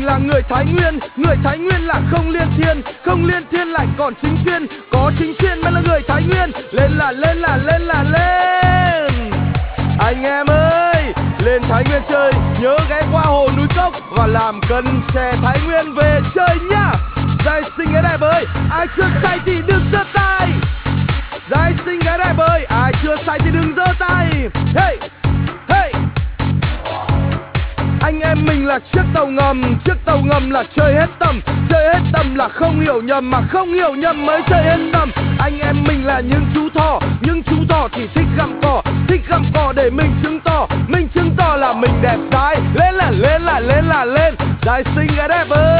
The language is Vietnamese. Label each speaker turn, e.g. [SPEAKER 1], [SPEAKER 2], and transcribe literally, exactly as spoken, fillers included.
[SPEAKER 1] mình là người Thái Nguyên. Người Thái Nguyên là không liên thiên, không liên thiên lại còn chính chuyên. Có chính chuyên mới là người Thái Nguyên. Lên là lên là lên là lên. Anh em ơi, lên Thái Nguyên chơi, nhớ ghé qua hồ núi Cốc và làm cân xe Thái Nguyên về chơi nhá. Giai sinh gái đẹp ơi, ai chưa say thì đừng giơ tay. Giai sinh gái đẹp ơi, ai chưa say thì đừng giơ tay. Hey, hey. Anh em mình là chiếc tàu ngầm, chiếc tàu ngầm là chơi hết tầm. Chơi hết tầm là không hiểu nhầm, mà không hiểu nhầm mới chơi hết tầm. Anh em mình là những chú thỏ, những chú thỏ thì thích gặm cỏ, thích gặm cỏ để mình chứng tỏ, mình chứng tỏ là mình đẹp dai. Lên là lên là lên là lên, Giai sinh gái đẹp ơi.